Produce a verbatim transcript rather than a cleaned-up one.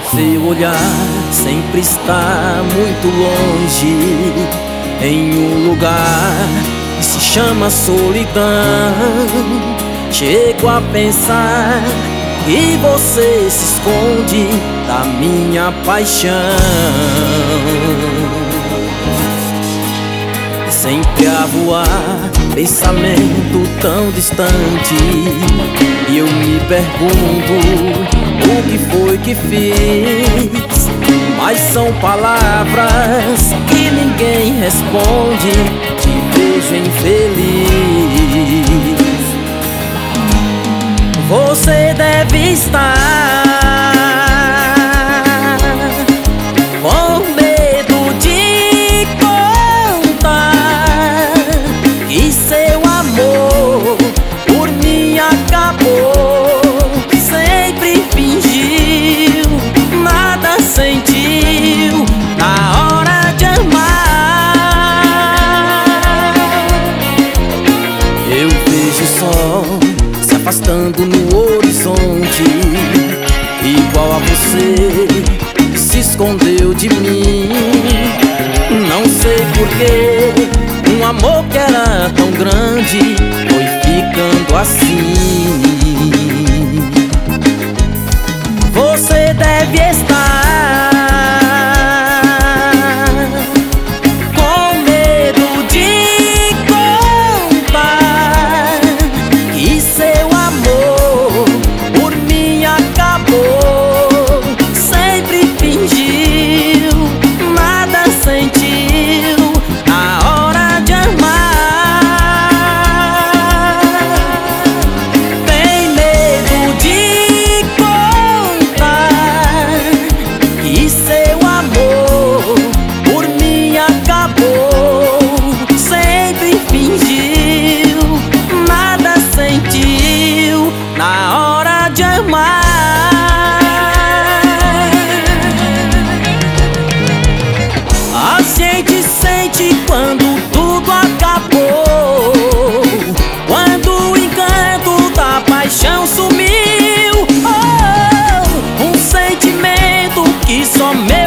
Seu olhar sempre está muito longe, em um lugar que se chama solidão. Chego a pensar que você se esconde da minha paixão. Sempre a voar, pensamento tão distante, e eu me pergunto o que foi que fiz. Mas são palavras que ninguém responde. Te vejo infeliz. Você deve estar com medo de contar que seu amor por mim acabou. Sempre fingiu, nada sentiu na hora de amar. Eu vejo o sol se afastando no horizonte, igual a você se escondeu de mim. Não sei porquê, um amor que era tão grande foi ficando assim. Você deve estar com medo de contar que seu amor por mim acabou. Sempre fingiu, nada sentiu na hora de amar. Tem medo de contar que seu amor por mim acabou. Sempre fingiu, nada sentiu na hora de amar. A gente sente quando tudo acabou, quando o encanto da paixão sumiu. Oh, um sentimento que somente